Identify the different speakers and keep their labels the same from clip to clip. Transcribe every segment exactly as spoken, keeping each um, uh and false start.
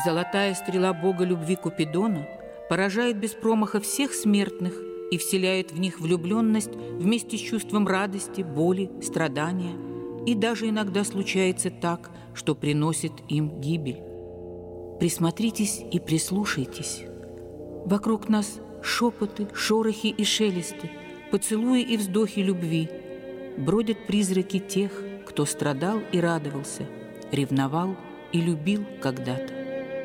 Speaker 1: Золотая стрела бога любви Купидона поражает без промаха всех смертных и вселяет в них влюбленность вместе с чувством радости, боли, страдания, и даже иногда случается так, что приносит им гибель. Присмотритесь и прислушайтесь. Вокруг нас шепоты, шорохи и шелесты, поцелуи и вздохи любви. Бродят призраки тех, кто страдал и радовался, ревновал и любил когда-то.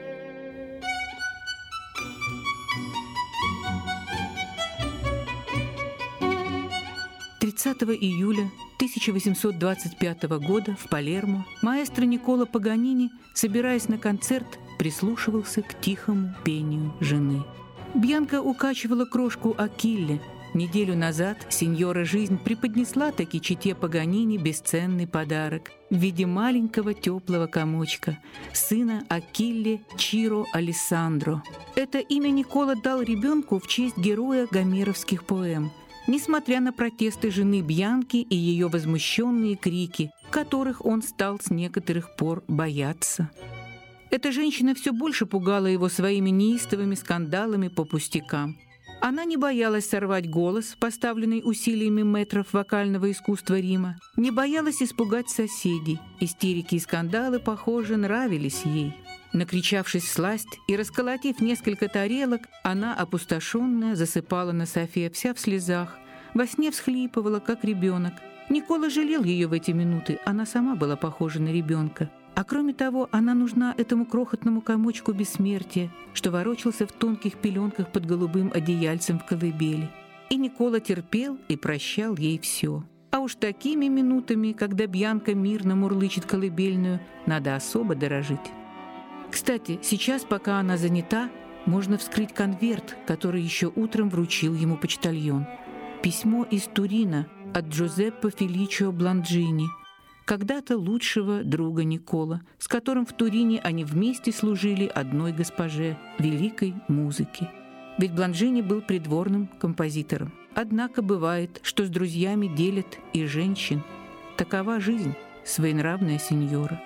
Speaker 1: тридцатого июля тысяча восемьсот двадцать пятого года в Палермо маэстро Никколо Паганини, собираясь на концерт, прислушивался к тихому пению жены. Бьянка укачивала крошку Акилле. Неделю назад сеньора Жизнь преподнесла таки чете Паганини бесценный подарок в виде маленького теплого комочка, сына Акилле Чиро Алессандро. Это имя Никколо дал ребенку в честь героя гомеровских поэм, несмотря на протесты жены Бьянки и ее возмущенные крики, которых он стал с некоторых пор бояться. Эта женщина все больше пугала его своими неистовыми скандалами по пустякам. Она не боялась сорвать голос, поставленный усилиями мэтров вокального искусства Рима, не боялась испугать соседей. Истерики и скандалы, похоже, нравились ей. Накричавшись всласть и расколотив несколько тарелок, она, опустошенная, засыпала на софе, вся в слезах, во сне всхлипывала, как ребенок. Никколо жалел ее в эти минуты, она сама была похожа на ребенка. А кроме того, она нужна этому крохотному комочку бессмертия, что ворочался в тонких пеленках под голубым одеяльцем в колыбели. И Никколо терпел и прощал ей все. А уж такими минутами, когда Бьянка мирно мурлычет колыбельную, надо особо дорожить. Кстати, сейчас, пока она занята, можно вскрыть конверт, который еще утром вручил ему почтальон. Письмо из Турина от Джузеппе Феличио Бланджини, когда-то лучшего друга Никколо, с которым в Турине они вместе служили одной госпоже, великой музыки. Ведь Бланджини был придворным композитором. Однако бывает, что с друзьями делят и женщин. Такова жизнь, своенравная сеньора.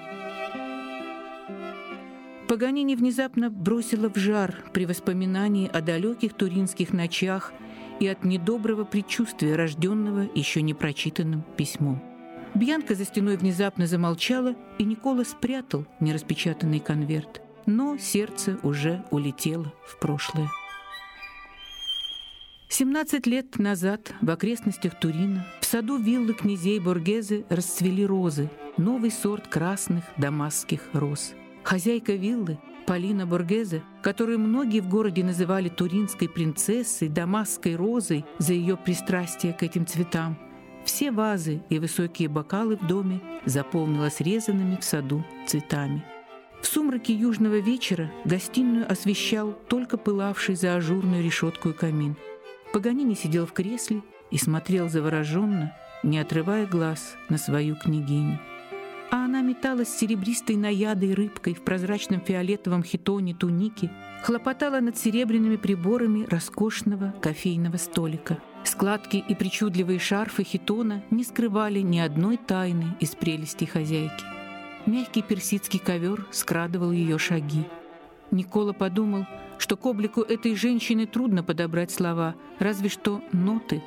Speaker 1: Паганини внезапно бросила в жар при воспоминании о далеких туринских ночах и от недоброго предчувствия, рожденного еще не прочитанным письмом. Бьянка за стеной внезапно замолчала, и Никколо спрятал нераспечатанный конверт. Но сердце уже улетело в прошлое. семнадцать лет назад в окрестностях Турина в саду виллы князей Боргезе расцвели розы, новый сорт красных дамасских роз. Хозяйка виллы, Полина Боргезе, которую многие в городе называли туринской принцессой, дамасской розой за ее пристрастие к этим цветам, все вазы и высокие бокалы в доме заполнила срезанными в саду цветами. В сумраке южного вечера гостиную освещал только пылавший за ажурную решетку камин. Паганини сидел в кресле и смотрел завороженно, не отрывая глаз на свою княгиню. А она металась серебристой наядой рыбкой в прозрачном фиолетовом хитоне туники, хлопотала над серебряными приборами роскошного кофейного столика. Складки и причудливые шарфы хитона не скрывали ни одной тайны из прелестей хозяйки. Мягкий персидский ковер скрадывал ее шаги. Никколо подумал, что к облику этой женщины трудно подобрать слова, разве что ноты.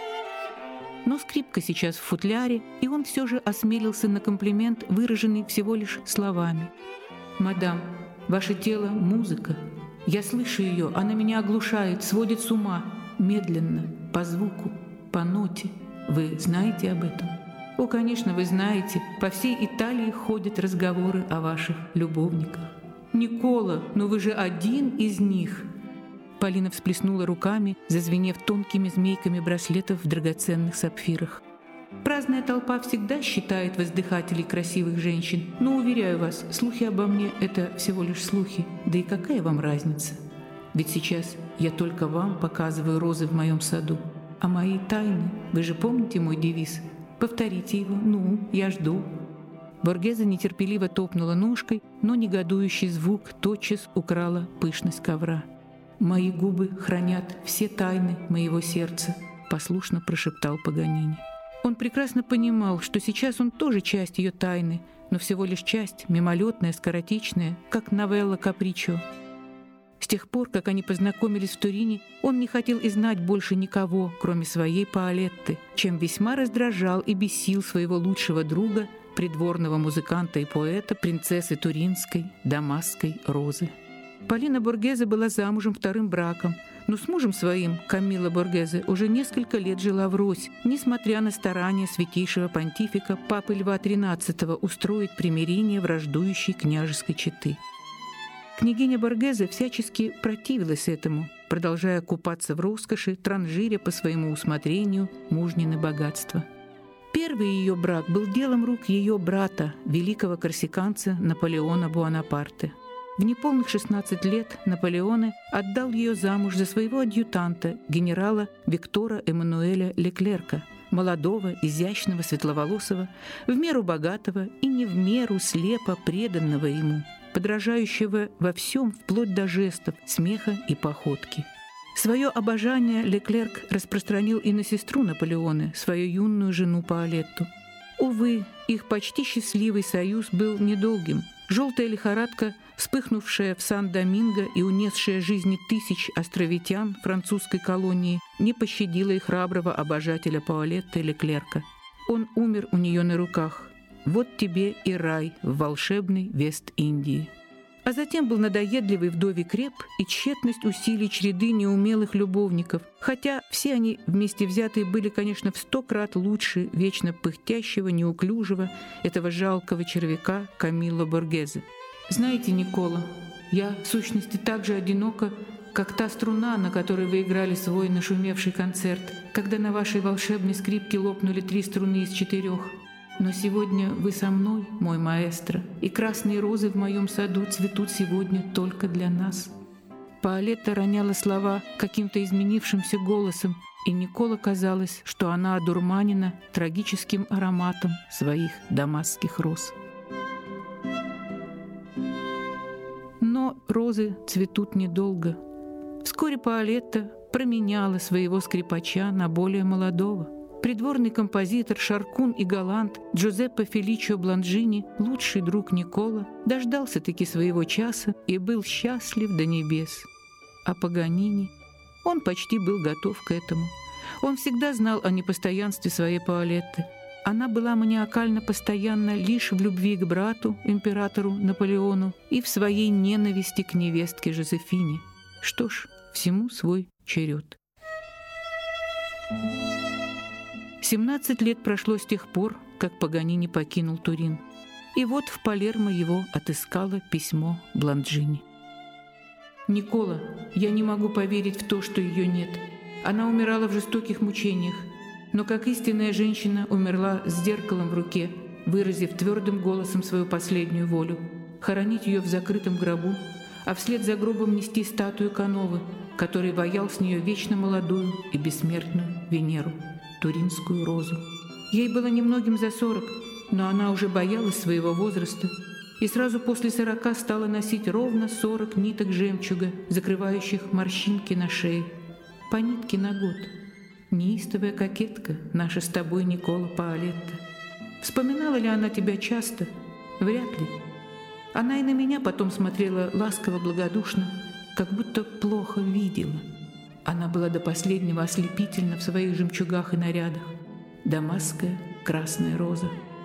Speaker 1: Но скрипка сейчас в футляре, и он все же осмелился на комплимент, выраженный всего лишь словами. «Мадам, ваше тело — музыка. Я слышу ее, она меня оглушает, сводит с ума. Медленно, по звуку, по ноте. Вы знаете об этом?» «О, конечно, вы знаете. По всей Италии ходят разговоры о ваших любовниках». «Никколо, но вы же один из них!» Полина всплеснула руками, зазвенев тонкими змейками браслетов в драгоценных сапфирах. «Праздная толпа всегда считает воздыхателей красивых женщин, но, уверяю вас, слухи обо мне — это всего лишь слухи. Да и какая вам разница? Ведь сейчас я только вам показываю розы в моем саду. А мои тайны, вы же помните мой девиз? Повторите его, ну, я жду». Боргезе нетерпеливо топнула ножкой, но негодующий звук тотчас украла пышность ковра. «Мои губы хранят все тайны моего сердца», — послушно прошептал Паганини. Он прекрасно понимал, что сейчас он тоже часть ее тайны, но всего лишь часть, мимолетная, скоротечная, как новелла «Капричо». С тех пор, как они познакомились в Турине, он не хотел и знать больше никого, кроме своей Паолетты, чем весьма раздражал и бесил своего лучшего друга, придворного музыканта и поэта, принцессы Туринской, Дамасской Розы. Полина Боргезе была замужем вторым браком, но с мужем своим, Камилло Боргезе, уже несколько лет жила врозь, несмотря на старания святейшего понтифика Папы Льва тринадцатого устроить примирение враждующей княжеской четы. Княгиня Боргезе всячески противилась этому, продолжая купаться в роскоши, транжиря по своему усмотрению мужнины богатства. Первый ее брак был делом рук ее брата, великого корсиканца Наполеона Буонапарте. В неполных шестнадцать лет Наполеоне отдал ее замуж за своего адъютанта, генерала Виктора Эммануэля Леклерка, молодого, изящного, светловолосого, в меру богатого и не в меру слепо преданного ему, подражающего во всем вплоть до жестов, смеха и походки. Свое обожание Леклерк распространил и на сестру Наполеона, свою юную жену Паолетту. Увы, их почти счастливый союз был недолгим. Желтая лихорадка, вспыхнувшая в Сан-Доминго и унесшая жизни тысяч островитян французской колонии, не пощадила и храброго обожателя Паолетты Леклерка. Он умер у нее на руках. Вот тебе и рай в волшебной Вест-Индии. А затем был надоедливый вдовий креп и тщетность усилий череды неумелых любовников, хотя все они вместе взятые были, конечно, в сто крат лучше вечно пыхтящего, неуклюжего, этого жалкого червяка Камилло Боргезе. Знаете, Никола, я в сущности так же одинока, как та струна, на которой вы играли свой нашумевший концерт, когда на вашей волшебной скрипке лопнули три струны из четырех. Но сегодня вы со мной, мой маэстро, и красные розы в моем саду цветут сегодня только для нас». Паолетта роняла слова каким-то изменившимся голосом, и Никола казалось, что она одурманена трагическим ароматом своих дамасских роз. Но розы цветут недолго. Вскоре Паолетта променяла своего скрипача на более молодого. Придворный композитор, шаркун и галант Джузеппе Феличио Бланджини, лучший друг Никола, дождался-таки своего часа и был счастлив до небес. А Паганини, он почти был готов к этому. Он всегда знал о непостоянстве своей Паолетты. Она была маниакально постоянна лишь в любви к брату, императору Наполеону, и в своей ненависти к невестке Жозефине. Что ж, всему свой черед. семнадцать лет прошло с тех пор, как Паганини покинул Турин. И вот в Палермо его отыскало письмо Бланджини. «Никола, я не могу поверить в то, что ее нет. Она умирала в жестоких мучениях, но как истинная женщина умерла с зеркалом в руке, выразив твердым голосом свою последнюю волю — хоронить ее в закрытом гробу, а вслед за гробом нести статую Кановы, который ваял с нее вечно молодую и бессмертную Венеру, туринскую розу. Ей было немногим за сорок, но она уже боялась своего возраста и сразу после сорока стала носить ровно сорок ниток жемчуга, закрывающих морщинки на шее, по нитке на год. Неистовая кокетка, наша с тобой Никола Паолетта. Вспоминала ли она тебя часто? Вряд ли. Она и на меня потом смотрела ласково-благодушно, как будто плохо видела. Она была до последнего ослепительна в своих жемчугах и нарядах. Дамасская красная роза.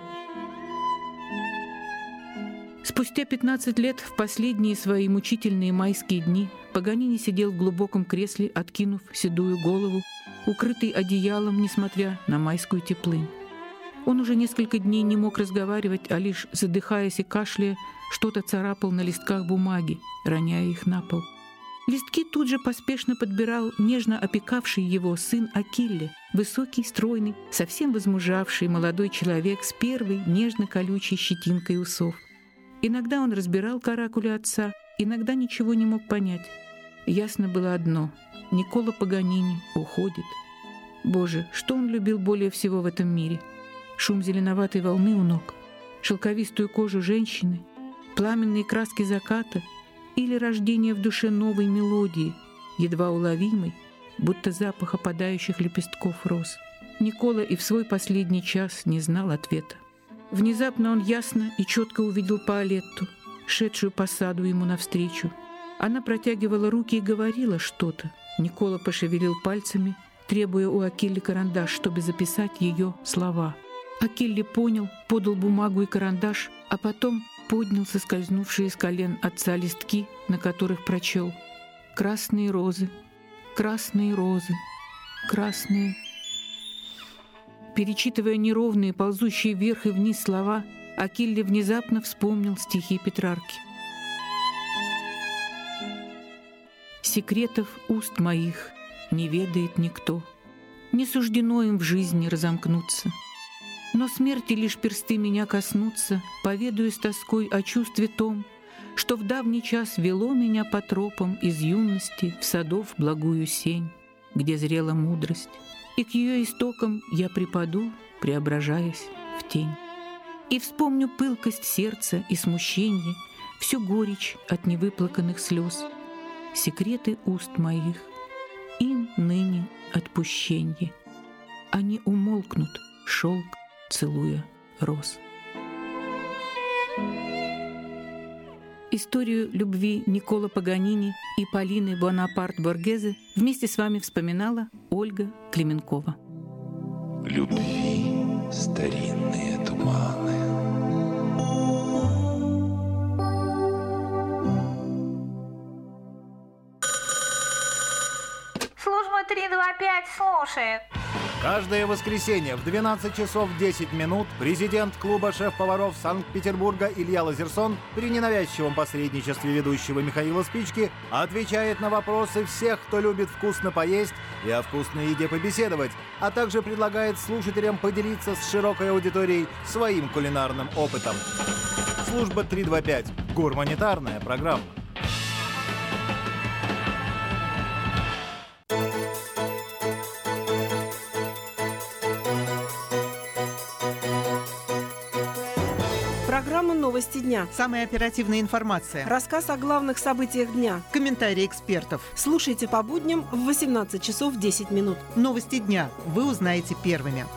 Speaker 1: Спустя пятнадцать лет, в последние свои мучительные майские дни, Паганини сидел в глубоком кресле, откинув седую голову, укрытый одеялом, несмотря на майскую теплынь. Он уже несколько дней не мог разговаривать, а лишь, задыхаясь и кашляя, что-то царапал на листках бумаги, роняя их на пол. Листки тут же поспешно подбирал нежно опекавший его сын Акилле, высокий, стройный, совсем возмужавший молодой человек с первой нежно-колючей щетинкой усов. Иногда он разбирал каракули отца, иногда ничего не мог понять. Ясно было одно — Никола Паганини уходит. Боже, что он любил более всего в этом мире? Шум зеленоватой волны у ног, шелковистую кожу женщины, пламенные краски заката или рождение в душе новой мелодии, едва уловимой, будто запах опадающих лепестков роз. Никола и в свой последний час не знал ответа. Внезапно он ясно и четко увидел Паолетту, шедшую по саду ему навстречу. Она протягивала руки и говорила что-то. Никола пошевелил пальцами, требуя у Акилли карандаш, чтобы записать ее слова. Акилли понял, подал бумагу и карандаш, а потом поднял соскользнувшие с колен отца листки, на которых прочел: «Красные розы, красные розы, красные». Перечитывая неровные, ползущие вверх и вниз слова, Акилли внезапно вспомнил стихи Петрарки. «Секретов уст моих не ведает никто, не суждено им в жизни разомкнуться. Но смерти лишь персты меня коснутся, поведаю с тоской о чувстве том, что в давний час вело меня по тропам из юности в садов благую сень, где зрела мудрость. И к ее истокам я припаду, преображаясь в тень. И вспомню пылкость сердца и смущенье, всю горечь от невыплаканных слез. Секреты уст моих, им ныне отпущенье. Они умолкнут, шелк целуя роз». Историю любви Никколо Паганини и Полины Бонапарт-Боргезе вместе с вами вспоминала Ольга Клименкова.
Speaker 2: Любви старинные туманы.
Speaker 3: Служба три два пять слушает.
Speaker 4: Каждое воскресенье в двенадцать часов десять минут президент клуба шеф-поваров Санкт-Петербурга Илья Лазерсон при ненавязчивом посредничестве ведущего Михаила Спички отвечает на вопросы всех, кто любит вкусно поесть и о вкусной еде побеседовать, а также предлагает слушателям поделиться с широкой аудиторией своим кулинарным опытом. Служба три два пять. Гуманитарная программа.
Speaker 5: Программа «Новости дня».
Speaker 6: Самая оперативная информация.
Speaker 5: Рассказ о главных событиях дня.
Speaker 6: Комментарии экспертов.
Speaker 5: Слушайте по будням в восемнадцать часов десять минут.
Speaker 6: Новости дня вы узнаете первыми.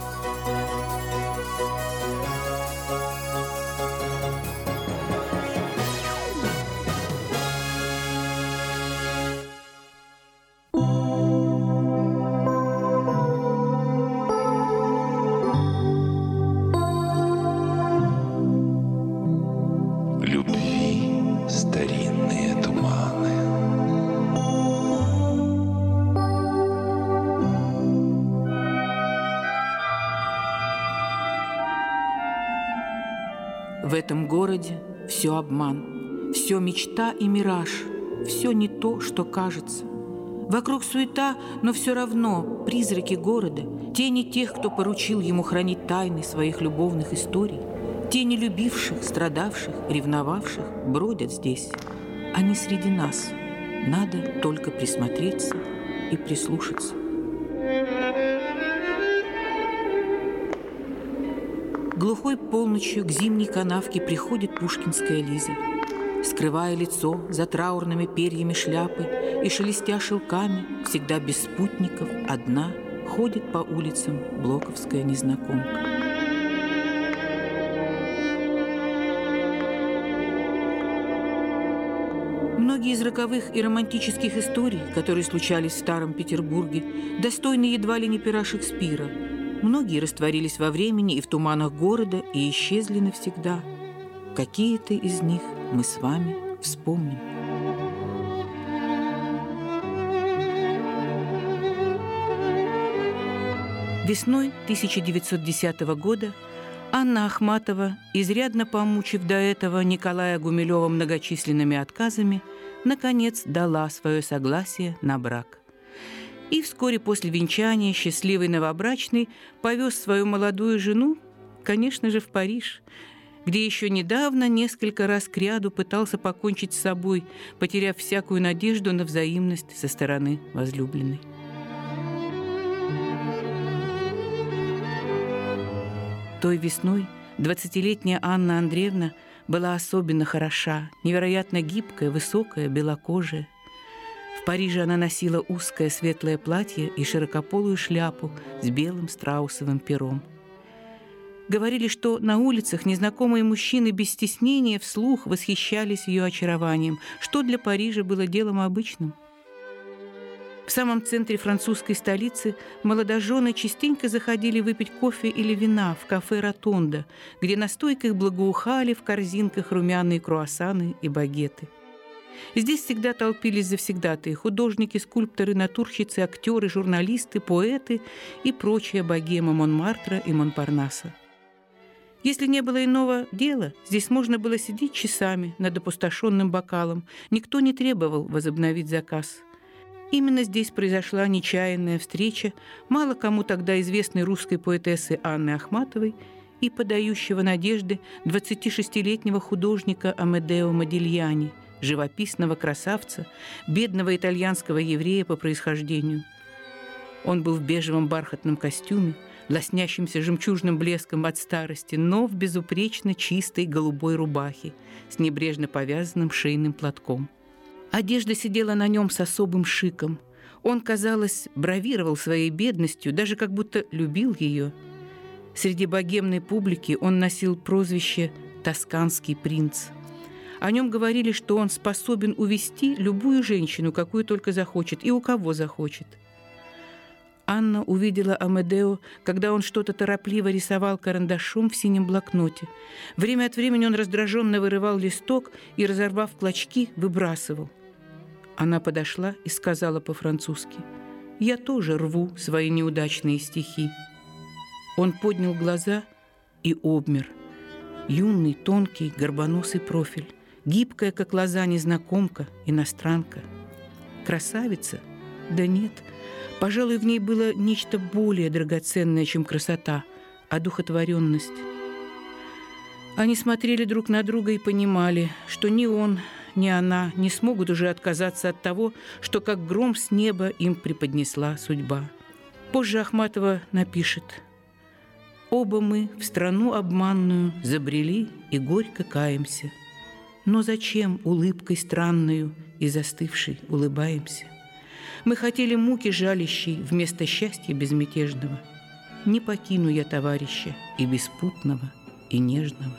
Speaker 1: В этом городе все обман, все мечта и мираж, все не то, что кажется. Вокруг суета, но все равно призраки города, тени тех, кто поручил ему хранить тайны своих любовных историй, тени любивших, страдавших, ревновавших, бродят здесь. Они среди нас. Надо только присмотреться и прислушаться. Глухой полночью к зимней канавке приходит пушкинская Лиза. Скрывая лицо за траурными перьями шляпы и шелестя шелками, всегда без спутников, одна, ходит по улицам блоковская незнакомка. Многие из роковых и романтических историй, которые случались в Старом Петербурге, достойны едва ли не пера Шекспира. Многие растворились во времени и в туманах города и исчезли навсегда. Какие-то из них мы с вами вспомним. Весной тысяча девятьсот десятого года Анна Ахматова, изрядно помучив до этого Николая Гумилева многочисленными отказами, наконец дала свое согласие на брак. И вскоре после венчания счастливый новобрачный повез свою молодую жену, конечно же, в Париж, где еще недавно несколько раз кряду пытался покончить с собой, потеряв всякую надежду на взаимность со стороны возлюбленной. Той весной двадцатилетняя Анна Андреевна была особенно хороша, невероятно гибкая, высокая, белокожая. В Париже она носила узкое светлое платье и широкополую шляпу с белым страусовым пером. Говорили, что на улицах незнакомые мужчины без стеснения вслух восхищались ее очарованием, что для Парижа было делом обычным. В самом центре французской столицы молодожены частенько заходили выпить кофе или вина в кафе «Ротонда», где на стойках благоухали в корзинках румяные круассаны и багеты. Здесь всегда толпились завсегдатые художники, скульпторы, натурщицы, актеры, журналисты, поэты и прочая богема Монмартра и Монпарнаса. Если не было иного дела, здесь можно было сидеть часами над опустошенным бокалом. Никто не требовал возобновить заказ. Именно здесь произошла нечаянная встреча мало кому тогда известной русской поэтессы Анны Ахматовой и подающего надежды двадцатишестилетнего художника Амедео Модильяни, живописного красавца, бедного итальянского еврея по происхождению. Он был в бежевом бархатном костюме, лоснящимся жемчужным блеском от старости, но в безупречно чистой голубой рубахе с небрежно повязанным шейным платком. Одежда сидела на нем с особым шиком. Он, казалось, бравировал своей бедностью, даже как будто любил ее. Среди богемной публики он носил прозвище «Тосканский принц». О нем говорили, что он способен увести любую женщину, какую только захочет, и у кого захочет. Анна увидела Амедео, когда он что-то торопливо рисовал карандашом в синем блокноте. Время от времени он раздраженно вырывал листок и, разорвав клочки, выбрасывал. Она подошла и сказала по-французски: «Я тоже рву свои неудачные стихи». Он поднял глаза и обмер. Юный, тонкий, горбоносый профиль, гибкая, как лоза, незнакомка, иностранка. Красавица? Да нет. Пожалуй, в ней было нечто более драгоценное, чем красота, одухотворенность. Они смотрели друг на друга и понимали, что ни он, ни она не смогут уже отказаться от того, что как гром с неба им преподнесла судьба. Позже Ахматова напишет: «Оба мы в страну обманную забрели и горько каемся. Но зачем улыбкой странною и застывшей улыбаемся? Мы хотели муки жалящей вместо счастья безмятежного. Не покину я товарища и беспутного, и нежного».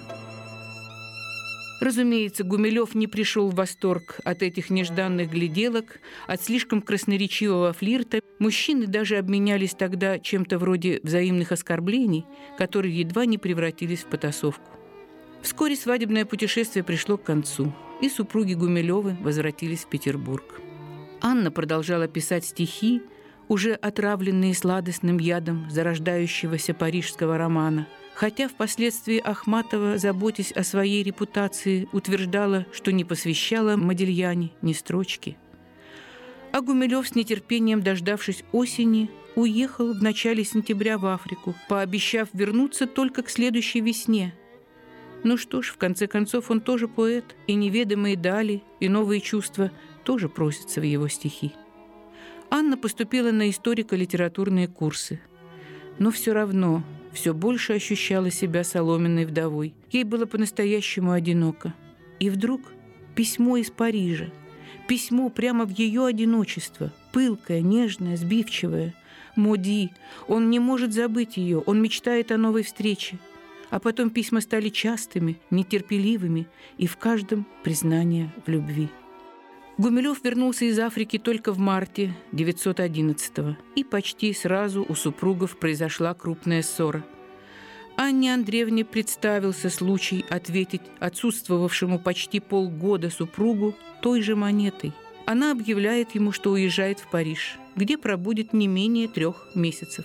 Speaker 1: Разумеется, Гумилев не пришел в восторг от этих нежданных гляделок, от слишком красноречивого флирта. Мужчины даже обменялись тогда чем-то вроде взаимных оскорблений, которые едва не превратились в потасовку. Вскоре свадебное путешествие пришло к концу, и супруги Гумилевы возвратились в Петербург. Анна продолжала писать стихи, уже отравленные сладостным ядом зарождающегося парижского романа, хотя впоследствии Ахматова, заботясь о своей репутации, утверждала, что не посвящала Модильяни ни строчки. А Гумилев, с нетерпением дождавшись осени, уехал в начале сентября в Африку, пообещав вернуться только к следующей весне. Ну что ж, в конце концов, он тоже поэт, и неведомые дали, и новые чувства тоже просятся в его стихи. Анна поступила на историко-литературные курсы, но все равно все больше ощущала себя соломенной вдовой. Ей было по-настоящему одиноко. И вдруг письмо из Парижа, письмо прямо в ее одиночество, пылкое, нежное, сбивчивое. Моди, он не может забыть ее, он мечтает о новой встрече. А потом письма стали частыми, нетерпеливыми, и в каждом признание в любви. Гумилев вернулся из Африки только в марте девятьсот одиннадцатого, и почти сразу у супругов произошла крупная ссора. Анне Андреевне представился случай ответить отсутствовавшему почти полгода супругу той же монетой. Она объявляет ему, что уезжает в Париж, где пробудет не менее трех месяцев.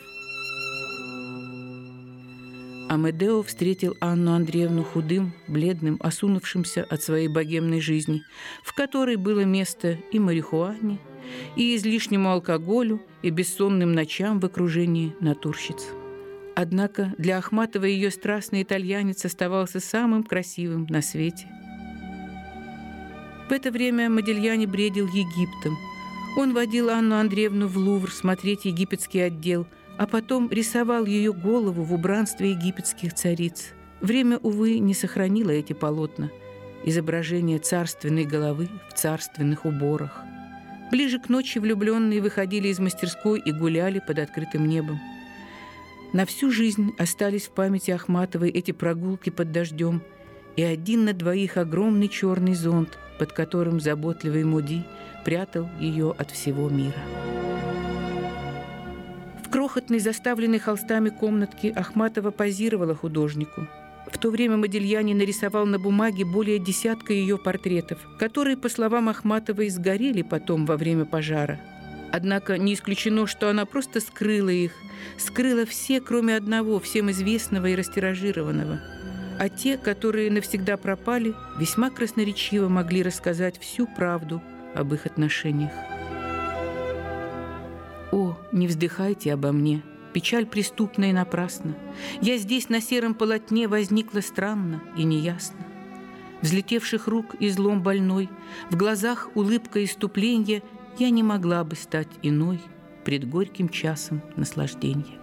Speaker 1: Амедео встретил Анну Андреевну худым, бледным, осунувшимся от своей богемной жизни, в которой было место и марихуане, и излишнему алкоголю, и бессонным ночам в окружении натурщиц. Однако для Ахматовой ее страстный итальянец оставался самым красивым на свете. В это время Модильяни бредил Египтом. Он водил Анну Андреевну в Лувр смотреть египетский отдел, а потом рисовал ее голову в убранстве египетских цариц. Время, увы, не сохранило эти полотна, изображение царственной головы в царственных уборах. Ближе к ночи влюбленные выходили из мастерской и гуляли под открытым небом. На всю жизнь остались в памяти Ахматовой эти прогулки под дождем и один на двоих огромный черный зонт, под которым заботливый Моди прятал ее от всего мира. В крохотной, заставленной холстами комнатке Ахматова позировала художнику. В то время Модильяни нарисовал на бумаге более десятка ее портретов, которые, по словам Ахматовой, сгорели потом во время пожара. Однако не исключено, что она просто скрыла их, скрыла все, кроме одного, всем известного и растиражированного. А те, которые навсегда пропали, весьма красноречиво могли рассказать всю правду об их отношениях. «О, не вздыхайте обо мне, печаль преступна и напрасна. Я здесь на сером полотне возникла странно и неясно. Взлетевших рук излом больной, в глазах улыбка иступления, я не могла бы стать иной пред горьким часом наслаждения».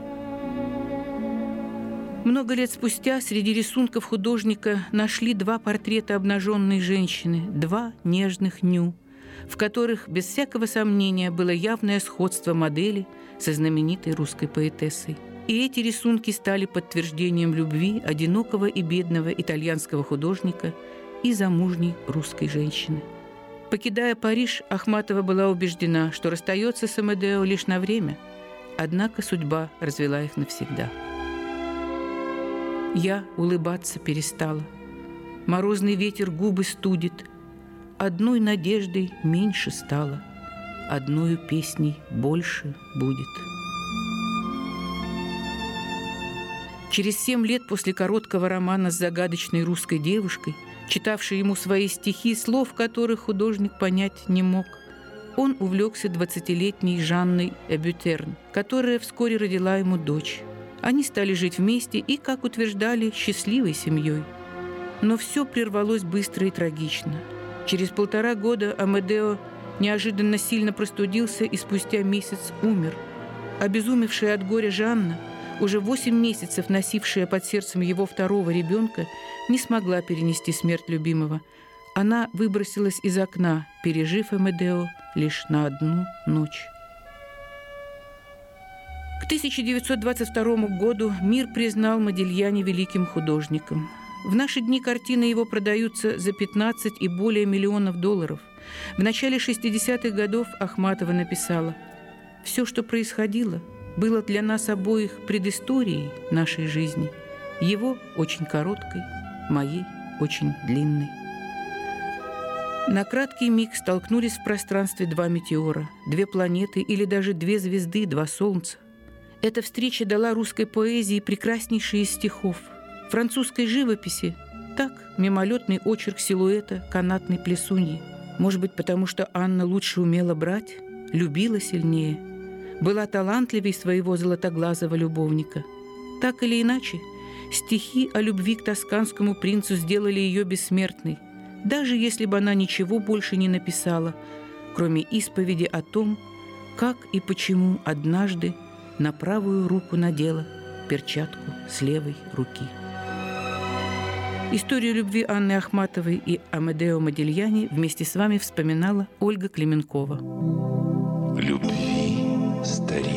Speaker 1: Много лет спустя среди рисунков художника нашли два портрета обнаженной женщины, два нежных ню, в которых, без всякого сомнения, было явное сходство модели со знаменитой русской поэтессой. И эти рисунки стали подтверждением любви одинокого и бедного итальянского художника и замужней русской женщины. Покидая Париж, Ахматова была убеждена, что расстается с Амедео лишь на время, однако судьба развела их навсегда. Я улыбаться перестала. Морозный ветер губы студит. Одной надеждой меньше стало, одною песней больше будет. Через семь лет после короткого романа с загадочной русской девушкой, читавшей ему свои стихи, слов которых художник понять не мог, он увлекся двадцатилетней Жанной Эбютерн, которая вскоре родила ему дочь. Они стали жить вместе и, как утверждали, счастливой семьей. Но все прервалось быстро и трагично. Через полтора года Амедео неожиданно сильно простудился и спустя месяц умер. Обезумевшая от горя Жанна, уже восемь месяцев носившая под сердцем его второго ребенка, не смогла перенести смерть любимого. Она выбросилась из окна, пережив Амедео лишь на одну ночь. К тысяча девятьсот двадцать второму году мир признал Модильяни великим художником. В наши дни картины его продаются за пятнадцать и более миллионов долларов. В начале шестидесятых годов Ахматова написала: «Все, что происходило, было для нас обоих предысторией нашей жизни, его очень короткой, моей очень длинной». На краткий миг столкнулись в пространстве два метеора, две планеты или даже две звезды, два солнца. Эта встреча дала русской поэзии прекраснейшие из стихов. Французской живописи так, мимолетный очерк силуэта канатной плесуньи. Может быть, потому что Анна лучше умела брать, любила сильнее, была талантливей своего золотоглазого любовника. Так или иначе, стихи о любви к тосканскому принцу сделали ее бессмертной, даже если бы она ничего больше не написала, кроме исповеди о том, как и почему однажды на правую руку надела перчатку с левой руки. Историю любви Анны Ахматовой и Амедео Модильяни вместе с вами вспоминала Ольга Клименкова.
Speaker 2: Любви старинной